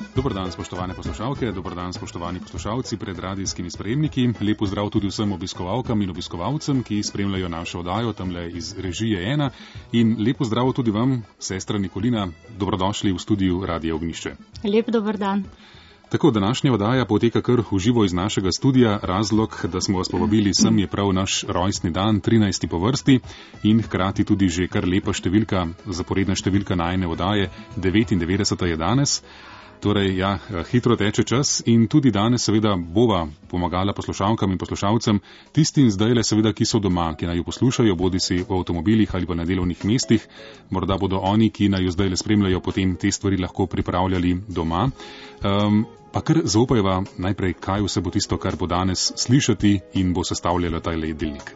Dober dan, spoštovane poslušalke, dober dan, spoštovani poslušalci pred radijskimi sprejemniki. Lep pozdrav tudi vsem obiskovalkam in obiskovalcem, ki spremljajo našo oddajo tamle iz režije 1. In lep pozdrav tudi vam, sestra Nikolina, dobrodošli v studiu Radia Ognjišče. Lep dober dan. Tako, današnja oddaja poteka kar v živo iz našega studia. Razlog, da smo vas povabili sem, je prav naš rojstni dan, 13. po vrsti in hkrati tudi že kar lepa številka, zaporedna številka najine oddaje, 99. je danes. Torej, ja, hitro teče čas in tudi danes seveda bova pomagala poslušalkam in poslušalcem, tistim zdajle seveda, ki so doma, ki naj jo poslušajo, bodi si v avtomobilih ali pa na delovnih mestih. Morda bodo oni, ki naj jo zdajle spremljajo, potem te stvari lahko pripravljali doma. Pa kar zaupajva najprej, kaj vse bo tisto, kar bo danes slišati in bo sestavljala ta jedilnik.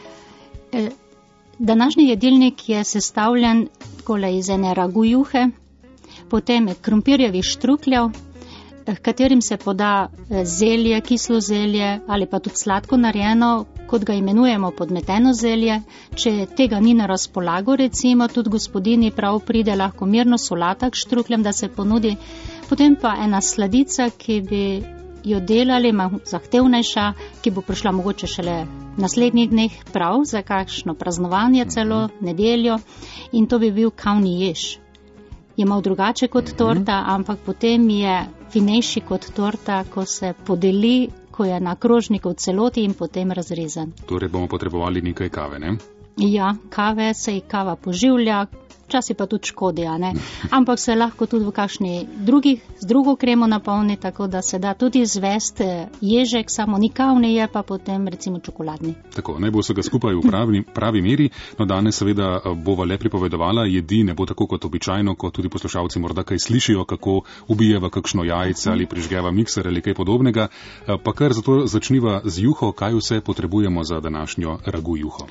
Današnji jedilnik je sestavljen iz ene ragu juhe, potem krompirjevih štrukljev, katerim se poda zelje, kislo zelje ali pa tudi sladko narejeno, kot ga imenujemo podmeteno zelje. Če tega ni na razpolago, recimo, tudi gospodini prav pride lahko mirno solata k štrukljem, da se ponudi. Potem pa ena sladica, ki bi jo delali, malo zahtevnejša, ki bo prišla mogoče šele naslednjih dneh prav za kakšno praznovanje celo, nedeljo, in to bi bil kavni jež. Je malo drugače kot torta, ampak potem je finejši kot torta, ko se podeli, ko je na krožniku v celoti in potem razrezan. Torej bomo potrebovali nekaj kave, ne? Ja, kave, se kava poživlja, včasih pa tudi škodi, ne? Ampak se lahko tudi v kakšni z drugo kremo napolni, tako da se da tudi izvesti ježek, samo ni kavni, je pa potem recimo čokoladni. Tako, naj bo vsega skupaj v pravi meri, no danes seveda bova le pripovedovala, jedi ne bo tako kot običajno, kot tudi poslušalci morda kaj slišijo, kako ubijeva kakšno jajce ali prižgeva mikser ali kaj podobnega, pa kar zato začniva z juho, kaj vse potrebujemo za današnjo ragu juho.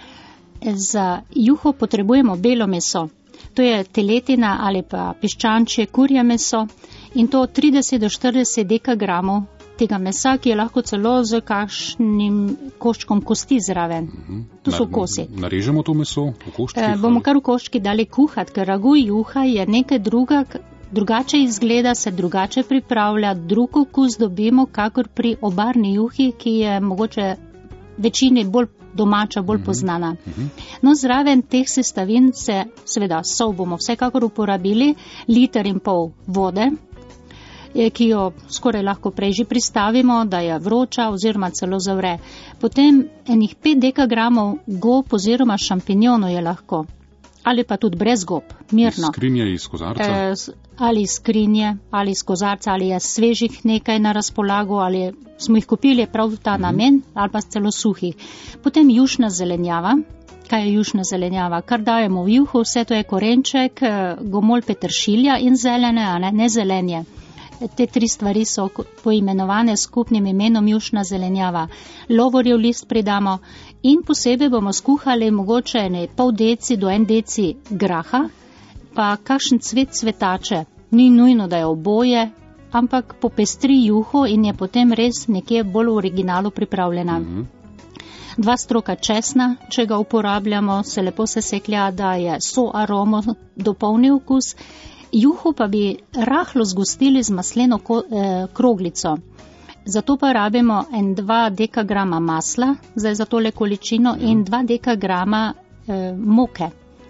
Za juho potrebujemo belo meso. To je teletina ali pa piščančje kurje meso in to 30 do 40 dekagramov tega mesa, ki je lahko celo z kakšnim koščkom kosti zraven. To so kosi. Narežemo to meso v koščkih? Bomo kar v koščki dali kuhati, ker ragu juha je nekaj drugače izgleda, se drugače pripravlja, drug okus dobimo, kakor pri obarni juhi, ki je mogoče večini bolj domača, bolj poznana. No, zraven teh sestavin seveda sol bomo vsekakor uporabili, 1,5 litra vode, ki jo skoraj lahko prej že pristavimo, da je vroča oziroma celo zavre. Potem enih 5 dekagramov gob oziroma šampinjonov je lahko, ali pa tudi brez gob, mirno. Iz skrinje, iz kozarca? Ali iz skrinje, ali iz kozarca, ali je svežih nekaj na razpolago, ali smo jih kupili prav v ta namen, ali pa celo suhih. Potem jušna zelenjava. Kaj je jušna zelenjava? Kar dajemo v juho, vse to je korenček, gomolj peteršilja in zelene, a ne zelenje. Te 3 stvari so poimenovane skupnim imenom jušna zelenjava. Lovorjev list pridamo in posebej bomo skuhali mogoče pol deci do 1 deci graha, pa kakšen cvet cvetače. Ni nujno, da je oboje, ampak popestri juho in je potem res nekje bolj v originalu pripravljena. 2 stroka česna, če ga uporabljamo, se lepo seseklja, da je aromo dopolni okus. Juho pa bi rahlo zgostili z masleno kroglico. Zato pa rabimo 2 dekagrama masla, zdaj za tole količino, in 2 dekagrama moke.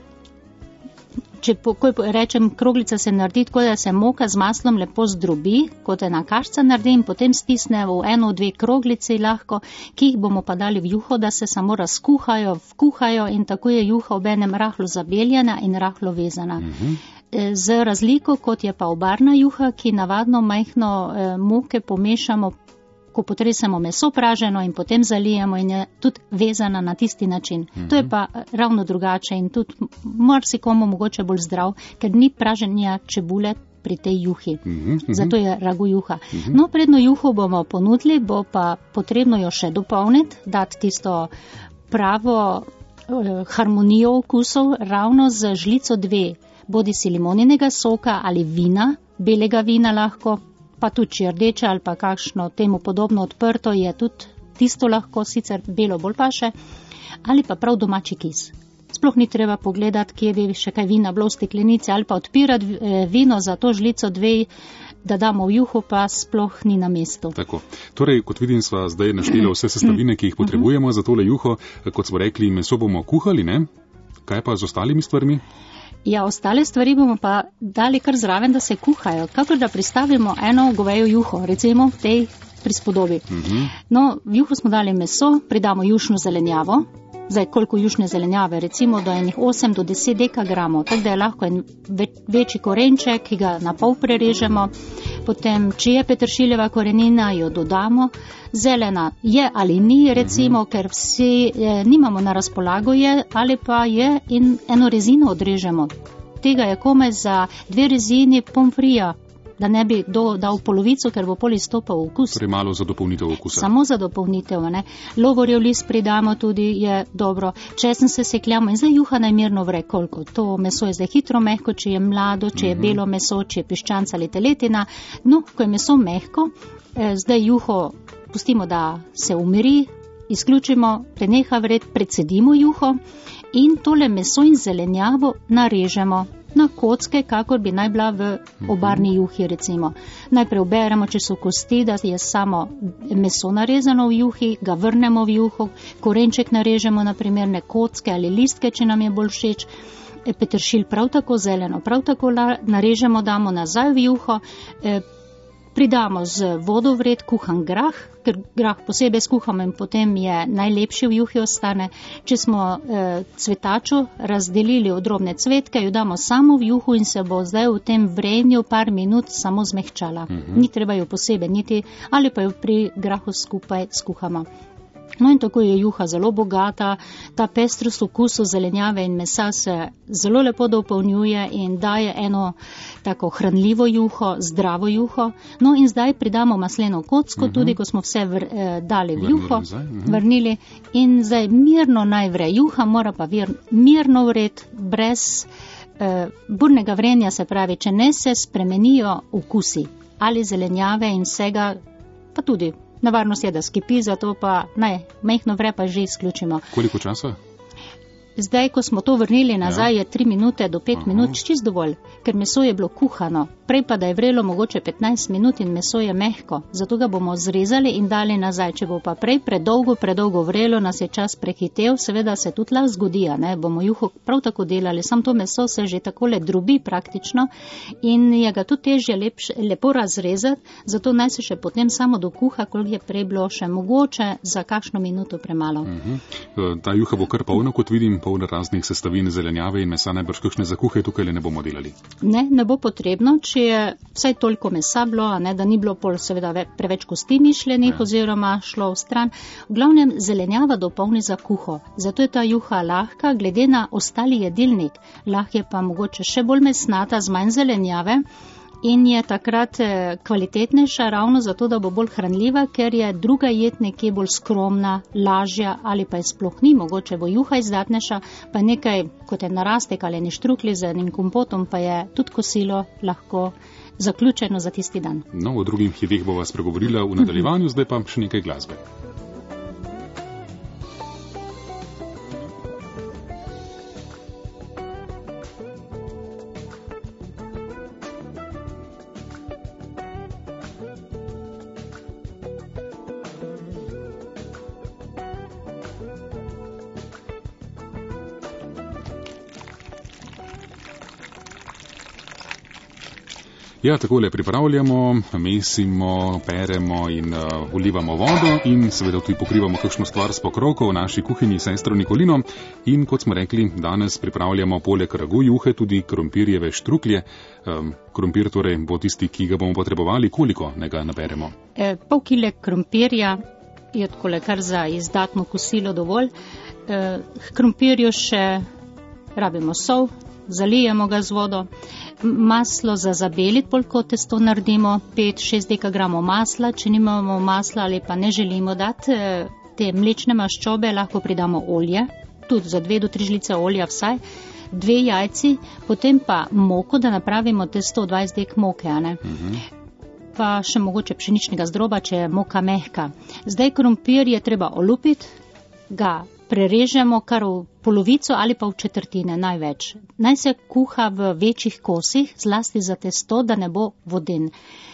Če rečem, kroglica se naredi tako, da se moka z maslom lepo zdrobi, kot ena kaščica naredi, in potem stisne v 1-2 kroglici lahko, ki jih bomo pa dali v juho, da se samo razkuhajo, vkuhajo in tako je juha obenem rahlo zabeljena in rahlo vezana. Z razliko, kot je pa obarna juha, ki navadno majhno moke pomešamo, ko potresemo meso praženo in potem zalijemo in je tudi vezana na tisti način. To je pa ravno drugače in tudi marsikomu mogoče bolj zdrav, ker ni praženja čebule pri tej juhi. Zato je ragu juha. No, predno juho bomo ponudili, bo pa potrebno jo še dopolniti, dati tisto pravo harmonijo okusov, ravno z žlico 2, bodi si limoninega soka ali vina, belega vina lahko, pa tudi rdeče ali pa kakšno temu podobno odprto, je tudi tisto lahko, sicer belo bolj paše, ali pa prav domači kis. Sploh ni treba pogledati, kje bi še kaj vina bilo v steklenici, ali pa odpirati vino za to žlico 2 da damo v juho, pa sploh ni na mestu. Tako. Torej, kot vidim, sva zdaj naštela vse sestavine, ki jih potrebujemo za tole juho. Kot smo rekli, meso bomo kuhali, ne? Kaj pa z ostalimi stvarmi? Ja, ostale stvari bomo pa dali kar zraven, da se kuhajo. Kakor da pristavimo eno govejo juho, recimo v tej prispodobi. No, v juho smo dali meso, pridamo jušno zelenjavo. Zdaj, koliko jušne zelenjave? Recimo do enih 8 do 10 dekagramov. Tako da je lahko en večji korenček, ki ga na pol prerežemo. Potem, če je peteršiljeva korenina, jo dodamo. Zelena je ali ni, recimo, ker vsi nimamo na razpolago je, ali pa je in eno rezino odrežemo. Tega je komaj za 2 rezini pomfrija, da ne bi dal polovico, ker bo pol izstopal okus. Torej malo za dopolnitev okusa. Samo za dopolnitev, ne. Lovorjev list pridamo tudi, je dobro. Česen se sekljamo in zdaj juha najmirno vre, koliko. To meso je zdaj hitro mehko, če je mlado, če je belo meso, če je piščanc ali teletina. No, ko je meso mehko, zdaj juho pustimo, da se umiri, izključimo, preneha vred, precedimo juho in tole meso in zelenjavo narežemo na kocke, kakor bi naj bila v obarni juhi, recimo. Najprej uberemo, če so kosti, da je samo meso narezano v juhi, ga vrnemo v juho, korenček narežemo na primerne kocke ali listke, če nam je bolj všeč, peteršilj prav tako, zeleno prav tako narežemo, damo nazaj v juho, pridamo z vodo vred kuhan grah, ker grah posebej skuhamo in potem je najlepši v juhi ostane. Če smo cvetačo razdelili v drobne cvetke, jo damo samo v juhu in se bo zdaj v tem vrenju par minut samo zmehčala. Ni treba jo posebej niti, ali pa jo pri grahu skupaj skuhamo. No in tako je juha zelo bogata, ta pestrost okusu zelenjave in mesa se zelo lepo dopolnjuje in daje eno tako hranljivo juho, zdravo juho. No in zdaj pridamo masleno kocko, tudi ko smo vse dali v juho, vrnili in zdaj mirno naj vre. Juha mora pa mirno vret, brez burnega vrenja, se pravi, če ne se spremenijo okusi ali zelenjave in vsega, pa tudi nevarnost je, da skipi, zato pa naj mehno vre, pa že izključimo. Koliko časa? Zdaj, ko smo to vrnili nazaj, je 3 minute do 5 minut čist dovolj, ker meso je bilo kuhano. Prej pa, da je vrelo mogoče 15 minut in meso je mehko. Zato ga bomo zrezali in dali nazaj. Če bo pa prej predolgo vrelo, nas je čas prehitev, seveda se tudi lahko zgodi, ne? Bomo juho prav tako delali, sam to meso se že takole drubi praktično in je ga tudi težje lepo razrezati, zato naj se še potem samo dokuha, koliko je prej bilo še mogoče za kakšno minuto premalo. Ta juha bo kar polna, kot vidim, polna raznih sestavin zelenjave in mesa, najbrž kakšne zakuhe tukaj ne bomo delali. Ne bo potrebno, če je vsaj toliko mesa bilo, da ni bilo pol seveda preveč kosti mišljenih oziroma šlo v stran. V glavnem zelenjava dopolni za kuho, zato je ta juha lahka, glede na ostali jedilnik. Lahko je pa mogoče še bolj mesnata z manj zelenjave in je takrat kvalitetnejša ravno zato, da bo bolj hranljiva, ker je druga jed nekje bolj skromna, lažja ali pa je sploh ni, mogoče bo juha izdatnejša, pa nekaj kot je narastek ali štruklji z enim kompotom, pa je tudi kosilo lahko zaključeno za tisti dan. No, o drugih jedeh bova spregovorila v nadaljevanju, zdaj pa še nekaj glasbe. Ja, takole pripravljamo, mesimo, peremo in vlivamo vodo in seveda tudi pokrivamo kakšno stvar s pokrovko v naši kuhinji sestro Nikolino. In kot smo rekli, danes pripravljamo poleg ragu juhe tudi krompirjeve štruklje. Krompir torej bo tisti, ki ga bomo potrebovali. Koliko ga naberemo? Pol kile krompirja je takole kar za izdatno kosilo dovolj. K krompirju še rabimo sol, zalijemo ga z vodo. Maslo za zabeliti, polko testo naredimo, 5-6 dekagramov masla, če nimamo masla ali pa ne želimo dati te mlečne maščobe, lahko pridamo olje, tudi za 2 do 3 žlice olja vsaj, 2 jajci, potem pa moko, da napravimo testo 20 dek moke, pa še mogoče pšeničnega zdroba, če je moka mehka. Zdaj krompir je treba olupiti, ga prerežemo kar v polovico ali pa v četrtine največ. Naj se kuha v večjih kosih, zlasti za testo, da ne bo voden.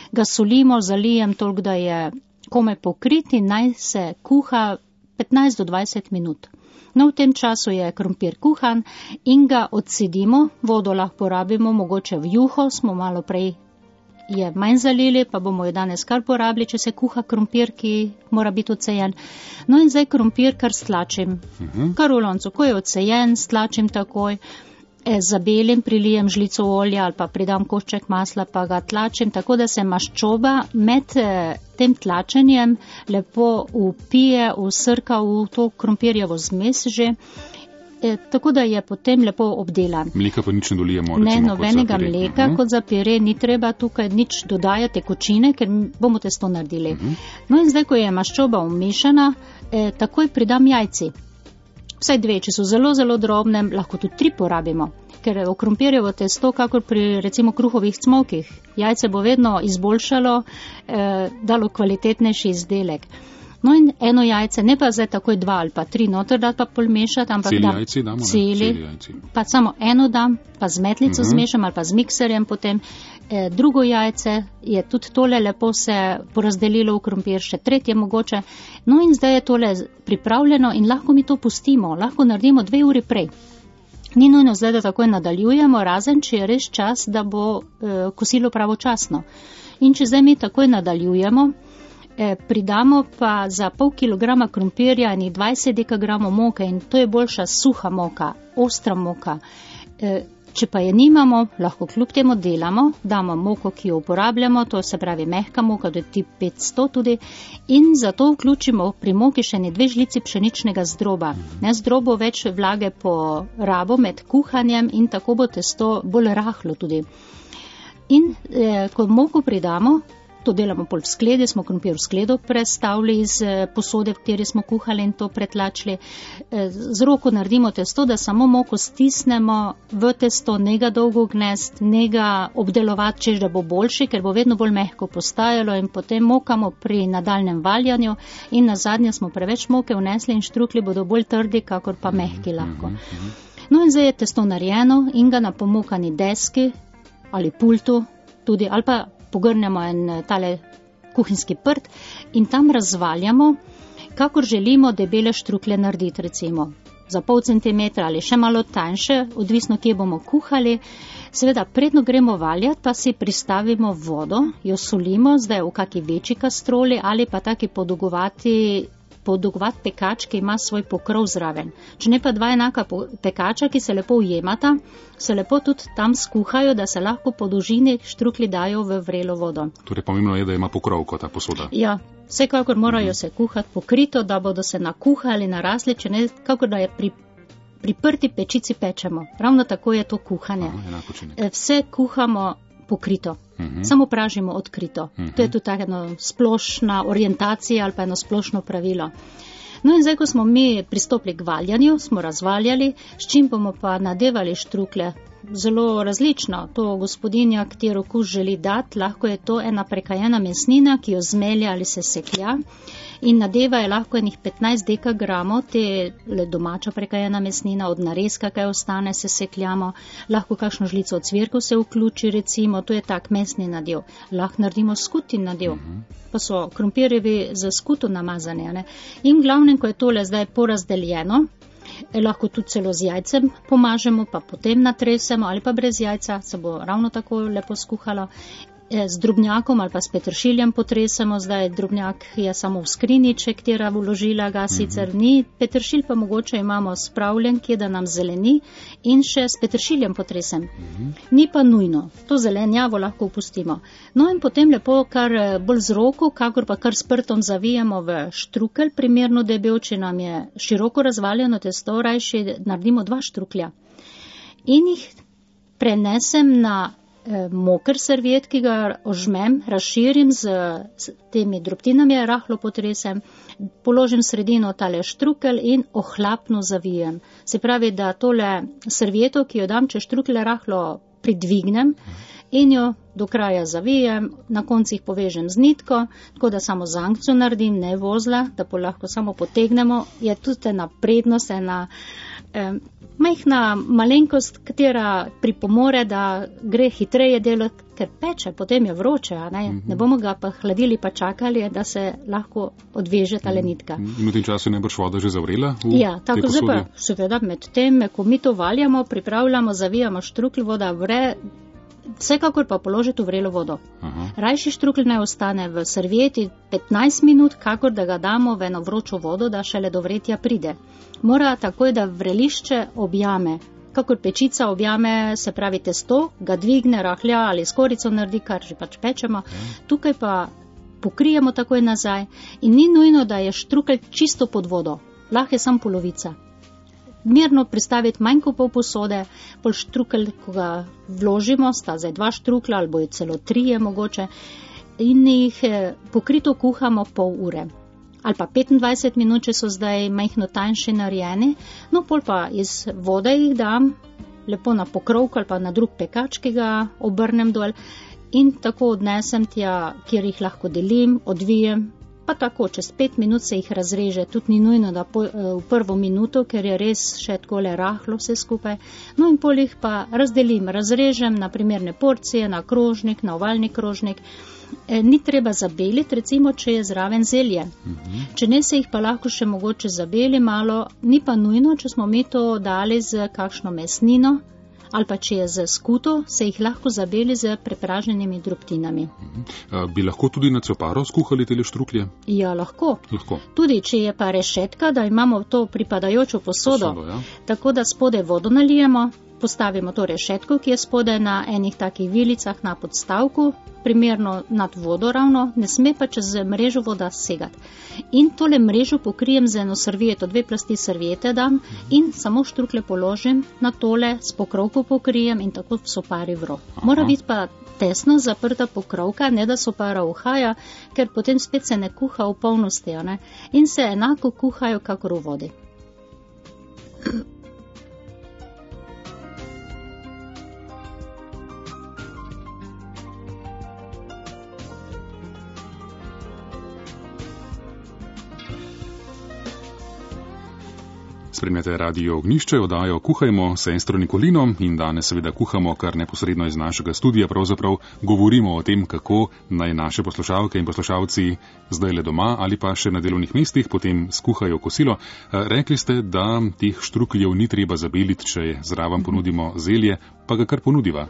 ga solimo, zalijem toliko, da je komaj pokrit in naj se kuha 15 do 20 minut. No, v tem času je krompir kuhan in ga odsedimo, vodo lahko porabimo, mogoče v juho, smo malo prej je manj zalili, pa bomo jo danes kar porabili, če se kuha krompir, ki mora biti odsejen. No in zdaj krompir kar stlačim, kar v loncu, ko je odsejen, stlačim takoj, zabelim, prilijem žlico olja ali pa pridam košček masla, pa ga tlačim, tako da se maščoba med tem tlačenjem lepo upije, usrka v to krompirjevo zmes že, tako da je potem lepo obdelan. Mleka pa nič ne dolijemo? Ne, nobenega mleka kot za pire, ni treba tukaj nič dodajati tekočine, ker bomo testo naredili. No in zdaj, ko je maščoba umešana, takoj pridam jajci. Vsaj 2, če so zelo, zelo drobne, lahko tudi 3 porabimo, ker v krompirjevo testo, kakor pri recimo kruhovih cmokih, jajce bo vedno izboljšalo, dalo kvalitetnejši izdelek. No in eno jajce, ne pa zdaj takoj 2 ali pa 3 noter, da pa polmešati, ampak celi, pa samo eno dam, pa z metlico zmešam ali pa z mikserjem potem. Drugo jajce je tudi tole lepo se porazdelilo v krompir, še 3 mogoče. No in zdaj je tole pripravljeno in lahko mi to pustimo, lahko naredimo 2 uri prej. Ni nujno zdaj, da takoj nadaljujemo, razen če je res čas, da bo kosilo pravočasno. In če zdaj mi takoj nadaljujemo, pridamo pa za pol kilograma krompirja in 20 dekagramov moke in to je boljša suha moka, ostra moka. Če pa je nimamo, lahko kljub temu delamo, damo moko, ki jo uporabljamo, to se pravi mehka moka, to je tip 500 tudi, in zato vključimo pri moki še 2 žlici pšeničnega zdroba. Ne zdrobo več vlage po rabo med kuhanjem in tako bo testo bolj rahlo tudi. In ko moko pridamo, to delamo pol v skledi, smo krompir v skledo prestavili iz posode, v kateri smo kuhali in to pretlačili. Z roko naredimo testo, da samo moko stisnemo v testo, ne ga dolgo gnest, ne ga obdelovati, češ da bo boljši, ker bo vedno bolj mehko postajalo in potem mokamo pri nadaljnem valjanju in nazadnje smo preveč moke vnesli in štrukli bodo bolj trdi, kakor pa mehki lahko. No in zdaj je testo narejeno in ga na pomokani deski ali pultu tudi, ali pa pogrnemo en tale kuhinjski prt in tam razvaljamo, kakor želimo debele štrukle narediti, recimo za pol centimetra ali še malo tanjše, odvisno, kje bomo kuhali. Seveda, predno gremo valjati, pa si pristavimo vodo, jo solimo, zdaj v kaki večji kastroli ali pa taki podolgovat pekač, ki ima svoj pokrov zraven. Če ne pa 2 enaka pekača, ki se lepo ujemata, se lepo tudi tam skuhajo, da se lahko po dolžini štrukli dajo v vrelo vodo. Torej pomembno je, da ima pokrov kot ta posoda. Ja, vsekakor morajo se kuhati pokrito, da bodo se nakuhali, narasli, če ne, kakor da je pri prti pečici pečemo. Ravno tako je to kuhanje. Vse kuhamo pokrito. Samo pražimo odkrito. To je tudi tako splošna orientacija ali pa eno splošno pravilo. No in zdaj, ko smo mi pristopili k valjanju, smo razvaljali, s čim bomo pa nadevali štrukle. Zelo različno. To gospodinja, katero okus želi dati, lahko je to ena prekajena mesnina, ki jo zmelja ali se seklja. In nadeva je lahko enih 15 dekagramov, te domača prekajena mesnina, od narezka, kaj ostane, se sekljamo. Lahko kakšno žlico ocvirkov se vključi, recimo, to je tak mesni nadev. Lahko naredimo skutin nadev, pa so krompirjevi za skuto namazane. Ne? In glavnem, ko je tole zdaj porazdeljeno, lahko tudi celo z jajcem pomažemo, pa potem natresemo ali pa brez jajca, se bo ravno tako lepo skuhalo. Z drobnjakom ali pa s peteršiljem potresemo, zdaj drobnjak je samo v skrinjiče, katera vložila ga, sicer ni, peteršilj pa mogoče imamo spravljen, kje da nam zeleni in še s peteršiljem potresem. Ni pa nujno, to zelenjavo lahko upustimo. No in potem lepo kar bolj z roko, kakor pa kar s prtom zavijamo v štrukelj, primerno debel, če nam je široko razvaljeno testo, rajši naredimo 2 štruklja. In jih prenesem na moker serviet, ki ga ožmem, razširim z temi drobtinami, rahlo potresem, položim sredino tale štrukelj in ohlapno zavijem. Se pravi, da tole servieto, ki jo dam čez štrukelj, rahlo pridvignem in jo do kraja zavijem, na koncih povežem z nitko, tako da samo zankco naredim, ne vozla, da lahko samo potegnemo. Je tudi ena prednost, ena Majhna malenkost, katera pripomore, da gre hitreje delati, ker peče, potem je vroče, ne bomo ga pa hladili pa čakali, da se lahko odveže ta lenitka. In v tem času ne boš voda že zavrela? Ja, tako zdaj pa seveda med tem, ko mi to valjamo, pripravljamo, zavijamo štrukelj, voda vre, vsekakor pa položiti v vrelo vodo. Rajši štrukelj naj ostane v servieti 15 minut, kakor da ga damo v eno vročo vodo, da šele do vretja pride. Mora takoj, da vrelišče objame, kakor pečica objame, se pravi testo, ga dvigne, rahlja ali skorico naredi, kar že pač pečemo. Tukaj pa pokrijemo takoj nazaj in ni nujno, da je štrukelj čisto pod vodo, lahko je sam polovica. Mirno pristaviti manj kot pol posode, pol štrukelj, ko ga vložimo, sta zdaj 2 štruklja ali bojo celo 3 mogoče, in jih pokrito kuhamo pol ure. Ali pa 25 minut, če so zdaj majhno tanjši narejeni, no pol pa iz vode jih dam, lepo na pokrovk ali pa na drug pekač, ki ga obrnem dol in tako odnesem tja, kjer jih lahko delim, odvijem, pa tako, čez 5 minut se jih razreže, tudi ni nujno, da v prvo minuto, ker je res še takole rahlo vse skupaj, no in pol jih pa razdelim, razrežem na primerne porcije, na krožnik, na ovalni krožnik. Ni treba zabeliti, recimo, če je zraven zelje. Če ne, se jih pa lahko še mogoče zabeli malo, ni pa nujno, če smo mi to dali z kakšno mesnino, ali pa če je z skuto, se jih lahko zabeli z prepraženimi drobtinami. Bi lahko tudi na coparo skuhali tele štruklje? Ja, lahko. Tudi, če je pa rešetka, da imamo to pripadajočo posodo, tako da spode vodo nalijemo, postavimo to rešetko, ki je spode na enih takih vilicah na podstavku, primerno nad vodo ravno, ne sme pa čez mrežo voda segati. In tole mrežo pokrijem z eno servieto, 2 plasti serviete dam in samo štrukle položim na tole, s pokrovko pokrijem in tako sopari vro. Mora biti pa tesno zaprta pokrovka, ne da sopara uhaja, ker potem spet se ne kuha v polnosti, in se enako kuhajo kakor v vodi. Spremljate Radio Ognjišče, oddajo Kuhajmo s sestro Nikolino in danes seveda kuhamo kar neposredno iz našega studia, pravzaprav govorimo o tem, kako naj naše poslušalke in poslušalci zdaj le doma ali pa še na delovnih mestih potem skuhajo kosilo. Rekli ste, da teh štrukljev ni treba zabeliti, če zraven ponudimo zelje, pa ga kar ponudiva.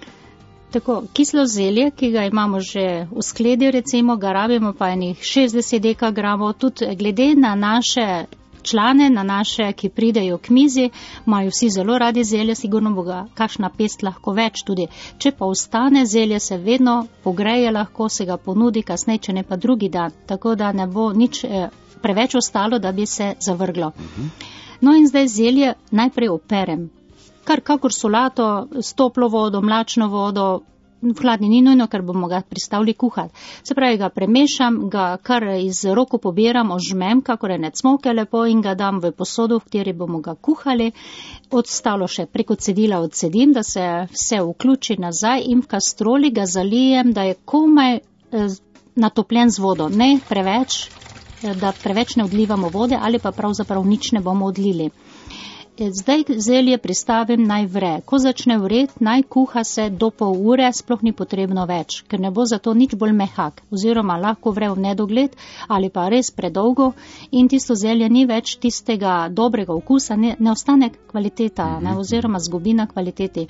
Tako, kislo zelje, ki ga imamo že v skledi, recimo, ga rabimo pa enih 60 dekagramov, tudi glede na naše člane, na naše, ki pridejo k mizi, imajo vsi zelo radi zelje, sigurno bo ga kakšna pest lahko več tudi. Če pa ostane zelje, se vedno pogreje, lahko se ga ponudi kasneje, če ne pa drugi dan, tako da ne bo nič preveč ostalo, da bi se zavrglo. No in zdaj zelje najprej operem, kakor solato, s toplo vodo, mlačno vodo, v hladni ni nujno, ker bomo ga pristavili kuhati. Se pravi, ga premešam, ga kar iz roko pobiram, ožmem, kakor ene cmoke lepo in ga dam v posodo, v kateri bomo ga kuhali. Ostalo še preko cedila odcedim, da se vse vključi nazaj in v kastroli ga zalijem, da je komaj natopljen z vodo. Ne preveč, da preveč ne odlivamo vode ali pa pravzaprav nič ne bomo odlili. Zdaj zelje pristavim naj vre. Ko začne vreti, naj kuha se do pol ure, sploh ni potrebno več, ker ne bo zato nič bolj mehak, oziroma lahko vre v nedogled ali pa res predolgo in tisto zelje ni več tistega dobrega okusa, ne ostane kvaliteta, oziroma zgubina kvaliteti.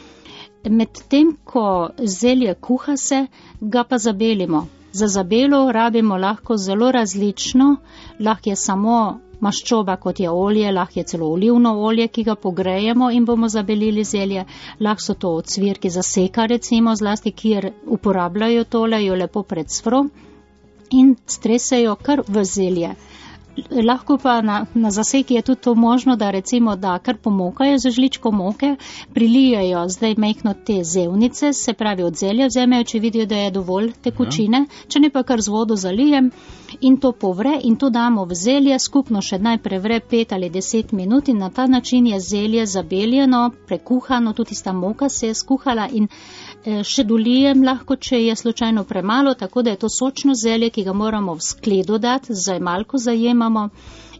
Medtem, ko zelje kuha se, ga pa zabelimo. Za zabelo rabimo lahko zelo različno, lahko je samo maščoba, kot je olje, lahko je celo olivno olje, ki ga pogrejemo in bomo zabelili zelje, lahko so to ocvirki za seka, recimo, zlasti, kjer uporabljajo tole, jo lepo predsvro in stresejo kar v zelje. Lahko pa na zaseki je tudi to možno, da recimo, da kar pomokajo z žličko moke, prilijajo zdaj majhno te zevnice, se pravi od zelja vzamejo, če vidijo, da je dovolj tekočine, če ne pa kar z vodo zalijem in to povre in to damo v zelje, skupno še najprej vre 5 ali 10 minut in na ta način je zelje zabeljeno, prekuhano, tudi sta moka se je skuhala in še dolijem lahko, če je slučajno premalo, tako da je to sočno zelje, ki ga moramo v skledo dati, z zajmalko zajemamo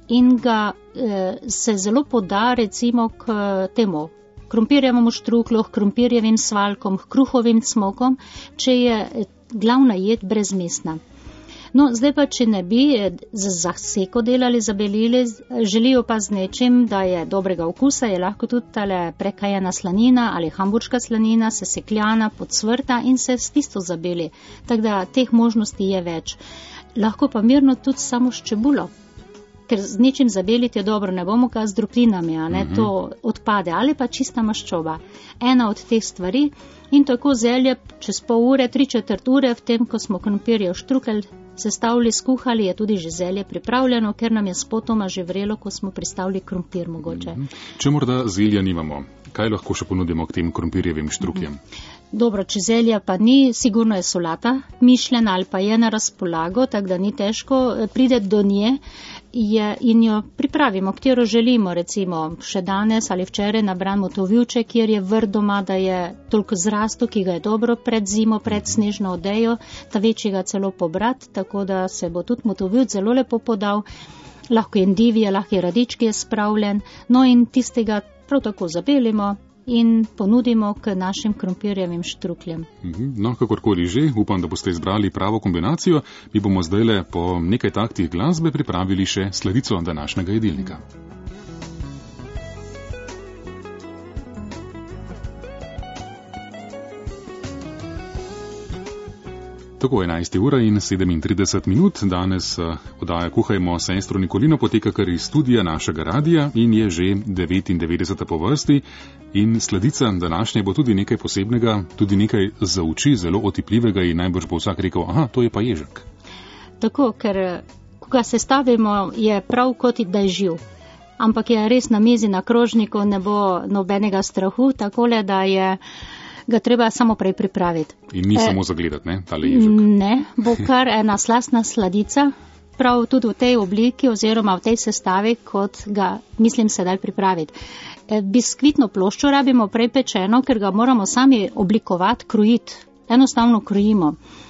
in ga se zelo poda recimo k temu krompirjevemu štruklju, krompirjevim svalkom, kruhovim cmokom, če je glavna jed brezmesna. No, zdaj pa, če ne bi z zaseko delali, zabelili, želijo pa z nečim, da je dobrega okusa, je lahko tudi tale prekajena slanina ali hamburška slanina, sesekljana, podsvrta in se s tisto zabeli. Tako da teh možnosti je več. Lahko pa mirno tudi samo s čebulo, ker z nečim zabeliti je dobro, ne bomo kaj z droblinami, to odpade, ali pa čista maščoba. Ena od teh stvari in tako zelje čez pol ure, 3/4 ure, v tem, ko smo krompirjev štrukelj sestavili, skuhali, je tudi že zelje pripravljeno, ker nam je spotoma že vrelo, ko smo pristavili krompir mogoče. Če morda zelja nimamo, kaj lahko še ponudimo k tem krompirjevim štrukljem? Dobro, če zelja pa ni, sigurno je solata mišljena ali pa je na razpolago, tako da ni težko priti do nje in jo pripravimo, katero želimo, recimo še danes ali včeraj nabramo tovilče, kjer je vrt doma, da je toliko zrasto, ki ga je dobro pred zimo, pred snežno odejo, ta večjega celo pobrat, tako da se bo tudi motovilč zelo lepo podal, lahko je endivija, lahko je radič, ki je spravljen, no in tistega prav tako zabelimo in ponudimo k našim krompirjevim štrukljem. No, kakorkoli že, upam, da boste izbrali pravo kombinacijo. Mi bomo zdajle po nekaj taktih glasbe pripravili še sladico današnjega jedilnika. Tako 11 ura in 37 minut. Danes oddaja Kuhajmo sestro Nikolino poteka kar iz studija našega radija in je že 99. po vrsti. In sladica današnje bo tudi nekaj posebnega, tudi nekaj za oči, zelo otipljivega in najbrž bo vsak rekel, aha, to je pa ježek. Tako, ker ko ga sestavimo, je prav kot da je živ. Ampak je res na mizi, na krožniku, ne bo nobenega strahu, takole, da je ga treba samo prej pripraviti. In ni samo zagledati, ne, tale ježek? Ne, bo kar ena slastna sladica, prav tudi v tej obliki oziroma v tej sestavi, kot ga mislim sedaj pripraviti. Biskvitno ploščo rabimo prej pečeno, ker ga moramo sami oblikovati, krojiti. Enostavno krojimo.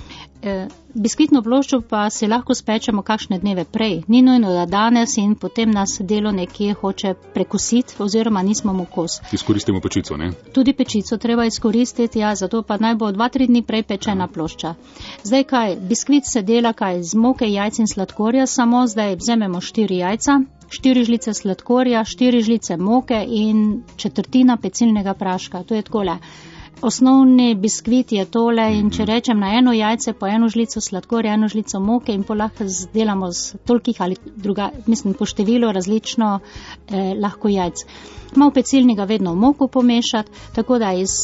Biskvitno ploščo pa si lahko spečemo kakšne dneve prej. Ni nujno, da danes in potem nas delo nekje hoče prekusiti oziroma nismo mu kos. Izkoristimo pečico, ne? Tudi pečico treba izkoristiti, ja, zato pa naj bo 2-3 dni prej pečena plošča. Zdaj kaj, biskvit se dela kaj z moke, jajc in sladkorja, samo zdaj vzamemo 4 jajca, 4 žlice sladkorja, 4 žlice moke in 1/4 pecilnega praška. To je takole. Osnovni biskvit je tole in če rečem na eno jajce po 1 žlico sladkorja, 1 žlico moke in lahko delamo z tolikih ali po številu različno lahko jajc. Malo pecilnega vedno v moko pomešati, tako da iz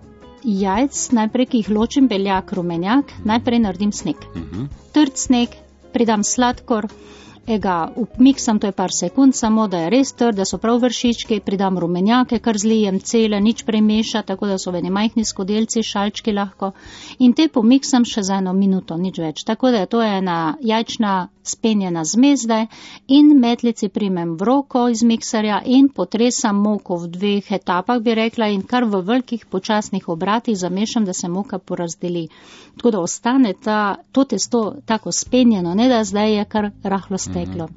jajc najprej, ki jih ločim, beljak, rumenjak, najprej naredim sneg. Trd sneg, pridam sladkor, ga miksam, to je par sekund, samo da je res trd, da so prav vršički, pridam rumenjake, kar zlijem cele, nič premeša, tako da so veni majhni skodelci, šalčki lahko in te pomiksam še za 1 minuto, nič več. Tako da to je ena jajčna spenjena zmezda in metlici primem v roko iz miksarja in potresam moko v 2 etapah, bi rekla, in kar v velikih počasnih obratih zamešam, da se moka porazdeli. Tako da ostane to testo tako spenjeno, ne da zdaj je kar rahlo steklo.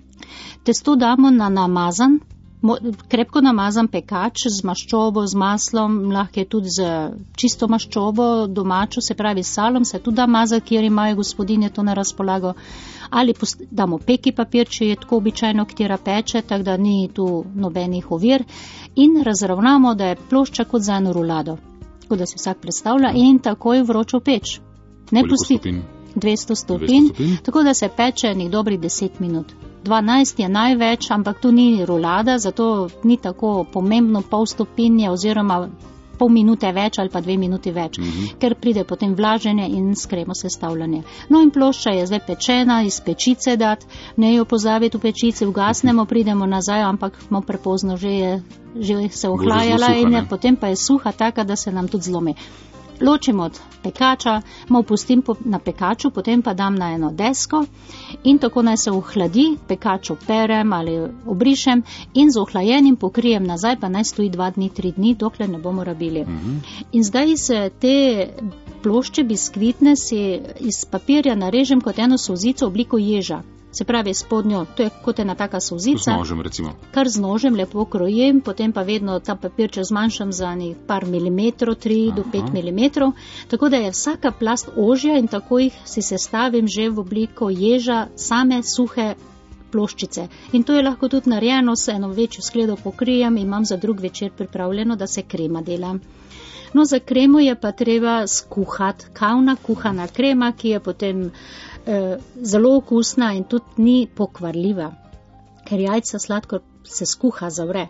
Testo damo na namazan, krepko namazan pekač z maščobo, z maslom, lahko je tudi z čisto maščobo, domačo, se pravi salom, se tudi da mazati, kjer imajo gospodinje to na razpolago. Ali damo peki papir, če je tako običajno, katera peče, tako da ni tu nobenih ovir. In razravnamo, da je plošča kot za eno rulado. Tako da si vsak predstavlja in takoj vročo peč. Ne pustiti 200 stopinj, tako da se peče nek dobrih 10 minut. 12 je največ, ampak tu ni rulada, zato ni tako pomembno pol stopinje oziroma pol minute več ali pa 2 minuti več, ker pride potem vlaženje in skremo sestavljanje. No in plošča je zdaj pečena, iz pečice dati, ne jo pozabiti v pečici, ugasnemo, pridemo nazaj, ampak malo prepozno, že se ohlajala in je, potem pa je suha taka, da se nam tudi zlomi. Ločim od pekača, malo pustim na pekaču, potem pa dam na eno desko in tako naj se ohladi, pekač operem ali obrišem in z ohlajenim pokrijem nazaj, pa naj stoji 2 dni, 3 dni, dokler ne bomo rabili. In zdaj se te plošče biskvitne si iz papirja narežem kot eno solzico v obliko ježa. Se pravi spodnjo, to je kot ena taka solzica. Z nožem recimo. Kar z nožem lepo krojim, potem pa vedno ta papirček zmanjšam za par milimetrov, 3 do 5 milimetrov, tako da je vsaka plast ožja in tako jih si sestavim že v obliko ježa, same suhe ploščice. In to je lahko tudi narejeno, se eno večjo skledo pokrijem in imam za drug večer pripravljeno, da se krema dela. No, za kremo je pa treba skuhati, kavna kuhana krema, ki je potem zelo okusna in tudi ni pokvarljiva, ker jajca sladkor se skuha, zavre.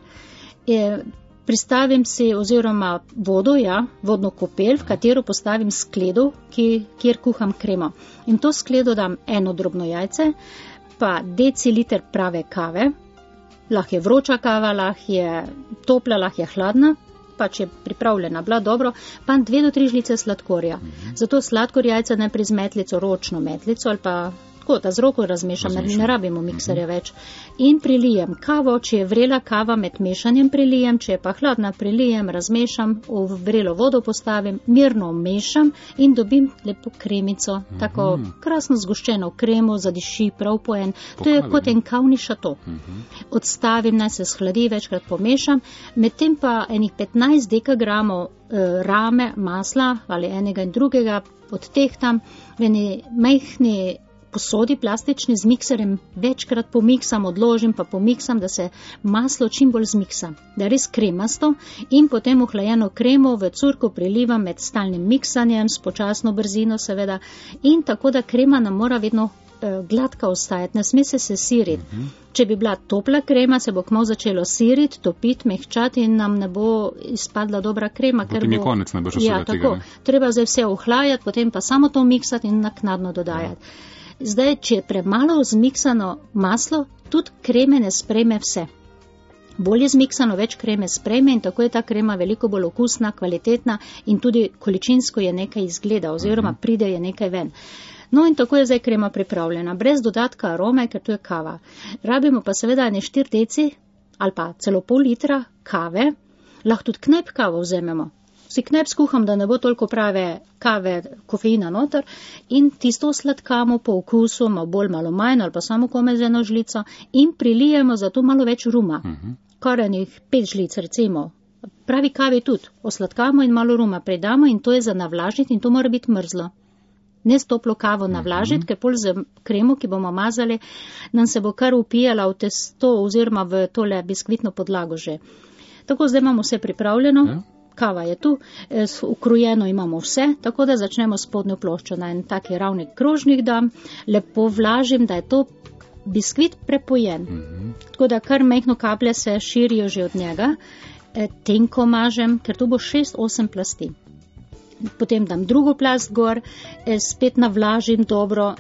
Pristavim si oziroma vodo, vodno kopel, v katero postavim skledo, kjer kuham kremo. In to skledo dam eno drobno jajce, pa deciliter prave kave, lahko je vroča kava, lahko je topla, lahko je hladna, pa če je pripravljena bila dobro, pa 2 do 3 žlice sladkorja. Zato sladkor jajca najprej z metlico, ročno metlico ali pa tako, da z roko razmešam, ne rabimo mikserja več. In prilijem kavo, če je vrela kava med mešanjem prilijem, če je pa hladna prilijem, razmešam, v vrelo vodo postavim, mirno mešam in dobim lepo kremico, tako krasno zgoščeno kremo, zadiši prav po en. To je kot en kavni šato. Odstavim, naj se shladi, večkrat pomešam, medtem pa enih 15 dekagramov rame, masla ali enega in drugega odtehtam v eni majhni posodi plastični z mikserjem, večkrat pomiksam, odložim pa pomiksam, da se maslo čim bolj zmiksa, da je res kremasto in potem ohlajeno kremo v curku prilivam med stalnim miksanjem, s počasno brzino seveda in tako, da krema nam mora vedno gladka ostajati, ne sme se siriti. Če bi bila topla krema, se bo kmalu začelo siriti, topiti, mehčati in nam ne bo izpadla dobra krema. Potem je konec najbrž vsega tega. Treba zdaj vse ohlajati, potem pa samo to miksati in naknadno dodajati. Zdaj, če je premalo zmiksano maslo, tudi kreme ne sprejme vse. Bolje zmiksano, več kreme sprejme in tako je ta krema veliko bolj okusna, kvalitetna in tudi količinsko je nekaj izgleda oziroma pride je nekaj ven. No in tako je zdaj krema pripravljena, brez dodatka arome, ker to je kava. Rabimo pa seveda 4 deci ali pa celo pol litra kave, lahko tudi knep kavo vzememo. Si knep skuham, da ne bo toliko prave kave, kofeina noter in tisto sladkamo po okusu, malo manj ali pa samo komaj z eno žlico in prilijemo za to malo več ruma. Kar enih 5 žlic recimo. Pravi kavi tudi, osladkamo in malo ruma predamo in to je za navlažiti in to mora biti mrzlo. Ne s toplo kavo navlažiti, ker pol z kremo, ki bomo mazali, nam se bo kar upijala v testo oziroma v tole biskvitno podlago že. Tako zdaj imamo vse pripravljeno. Kava je tu, ukrojeno imamo vse, tako da začnemo spodnjo ploščo na en taki ravni krožnik dam, lepo vlažim, da je to biskvit prepojen. Tako da kar majhno kaplje se širijo že od njega, tenko mažem, ker tu bo 6-8 plasti. Potem dam drugo plast gor, spet navlažim dobro,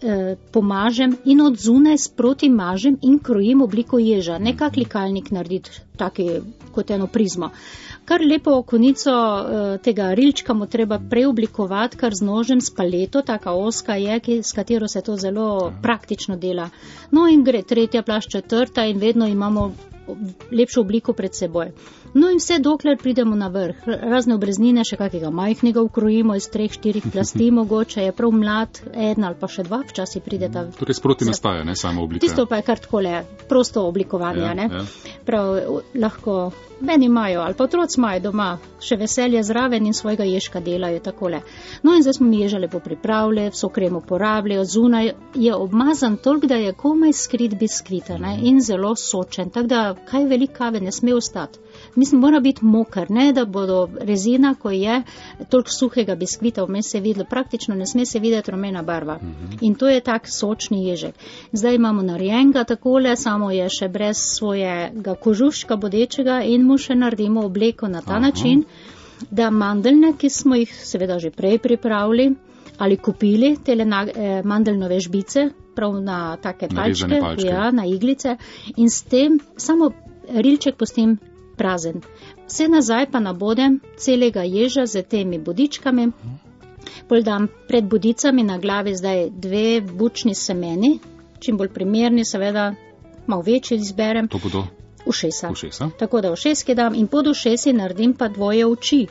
pomažem in od zunaj sproti mažem in krojim obliko ježa, nekak likalnik narediti, taki kot eno prizmo. Kar lepo konico tega rilčka mu treba preoblikovati, kar z nožem, s paleto, taka oska je, s katero se to zelo praktično dela. No in gre 3. plast, 4. in vedno imamo lepšo obliko pred seboj. No in vse dokler pridemo na vrh. Razne obreznine, še kakega majhnega ukrojimo iz 3-4 plasti, mogoče je prav mlad, 1 ali pa še 2 včasih prideta. Torej sproti nastaja, ne samo oblika. Tisto pa je kar takole, prosto oblikovanje, ne. Prav lahko meni imajo, ali pa otroci imajo doma še veselje zraven in svojega ježka delajo takole. No in zdaj smo mi ježa lepo pripravili, vso kremo porabili, od zunaj je obmazan toliko, da je komaj skrit biskvita, ne, in zelo sočen, tako da kaj veliko kave ne sme ostati. Mislim, mora biti moker, ne, da bodo rezina, ko je toliko suhega biskvita, vmes se videlo, praktično ne sme se videti rumena barva. In to je tak sočni ježek. Zdaj imamo narejenega takole, samo je še brez svojega kožuščka bodečega in mu še naredimo obleko na ta način, da mandeljne, ki smo jih seveda že prej pripravili ali kupili, tele mandeljnove žbice, prav na take palčke, na iglice, in s tem samo rilček pustim prazen. Vse nazaj pa nabodem celega ježa z temi bodičkami, pol dam pred bodicami na glavi zdaj 2 bučni semeni, čim bolj primerni, seveda malo večji izberem. To bodo? Ušesa. Ušesa. Tako da ušeski dam in pod ušesi naredim pa 2 oči.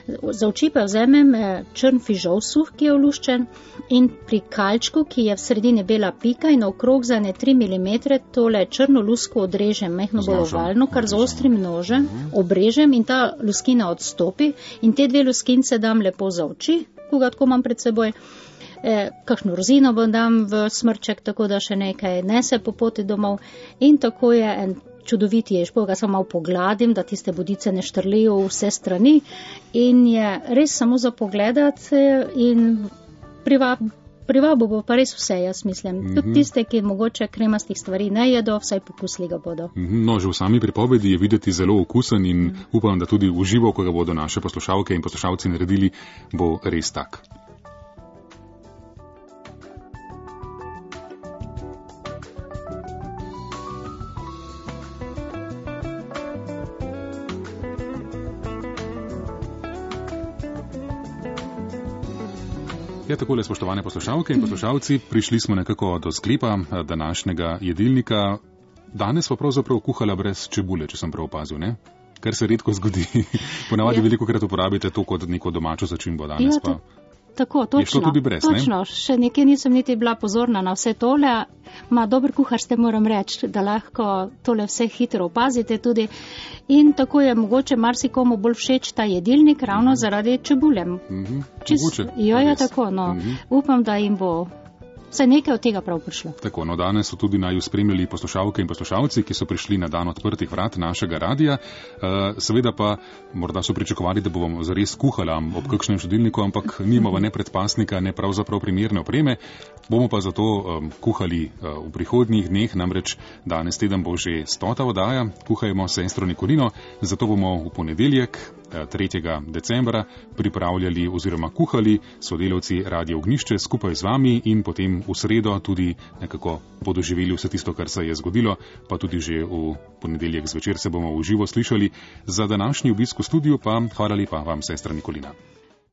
Za oči pa vzamem črn fižol suh, ki je oluščen, in pri kalčku, ki je v sredini bela pika in okrog za 3 mm tole črno lusko odrežem, mehno bolj ovalno, kar z ostrim nožem obrežem in ta luskina odstopi in te 2 luskince dam lepo za oči, ko ga tako imam pred seboj. Kakšno rozino bom dam v smrček, tako da še nekaj nese po poti domov in tako je en čudovit jež, ga samo malo pogladim, da tiste bodice ne štrlijo vse strani in je res samo za pogledat in privabo bo pa res vse, jaz mislim. Tudi tiste, ki mogoče kremastih stvari ne jedo, vsaj pokusli ga bodo. No, že v sami pripovedi je videti zelo okusen in upam, da tudi uživo, ko ga bodo naše poslušalke in poslušalci naredili, bo res tak. Ja, takole, spoštovane poslušalke in poslušalci, prišli smo nekako do sklepa današnjega jedilnika. Danes pa pravzaprav kuhala brez čebule, če sem prav opazil, ne? Kar se redko zgodi. Ponavadi velikokrat uporabite to kot neko domačo začimbo, danes pa. Tako, točno. Je šlo tudi brez, točno. Še nekje nisem niti bila pozorna na vse tole. Dober kuhar ste, moram reči, da lahko tole vse hitro opazite tudi. In tako je mogoče marsikomu bolj všeč ta jedilnik ravno zaradi čebule. Jo je tako, no. Upam, da jim bo vse nekaj od tega prav prišlo. Tako, no, danes so tudi naju spremljali poslušalke in poslušalci, ki so prišli na dan odprtih vrat našega radija. Seveda pa morda so pričakovali, da bomo zares kuhala ob kakšnem štedilniku, ampak nimamo ne predpasnika, ne pravzaprav primerne opreme. Bomo pa zato kuhali v prihodnjih dneh, namreč danes teden bo že 100. oddaja, kuhajmo sestro Nikolino, zato bomo v ponedeljek 3. decembra pripravljali oziroma kuhali sodelavci Radia Ognjišče skupaj z vami in potem v sredo tudi nekako podoživeli vse tisto, kar se je zgodilo, pa tudi že v ponedeljek zvečer se bomo v živo slišali. Za današnji obisk v studiu pa hvala lepa vam, sestra Nikolina.